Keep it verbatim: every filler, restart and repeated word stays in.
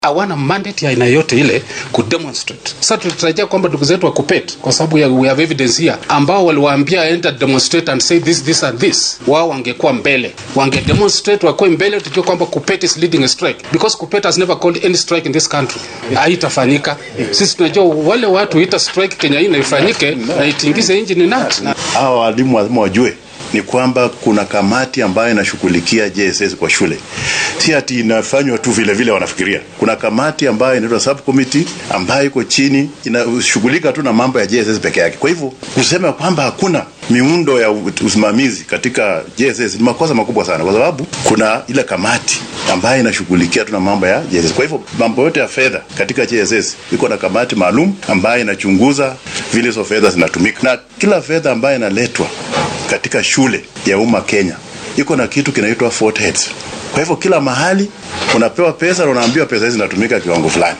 hawana mandate ya aina yote ile kudemonstrate. Sasa tulitarajia kwamba ndugu zetu wa KUPPET, kwa sababu ya we have evidence here, ambao waliwaambia enter demonstrate and say this this and this, wao wangekuwa mbele, wange demonstrate wako mbele, tujue kwamba KUPPET is leading a strike, because KUPPET has never called any strike in this country. Haitafanyika. Sisi tunajua wale watu ita strike Kenya hii na ifanyike na itingize engine nati. Hao walimu lazima wajue ni kwamba kuna kamati ambayo inashughulikia J S S kwa shule. Si ati inafanywa tu vile vile wanafikiria. Kuna kamati ambayo inaitwa subcommittee ambayo iko chini inashughulika tu na mambo ya J S S peke yake. Kwa hivyo kusema kwamba hakuna miundo ya usimamizi katika J S S ni makosa makubwa sana, kwa sababu kuna ile kamati ambayo inashughulikia tu na mambo ya J S S. Kwa hivyo mambo yote ya fedha katika J S S iko na kamati maalum ambayo inachunguza vile hizo fedha zinatumika, na kila fedha ambayo inaletwa katika shule ya umma Kenya iko na kitu kinaitwa four heads. Kwa hivyo kila mahali unapewa pesa na unaambiwa pesa hizi zinatumika kiwango fulani.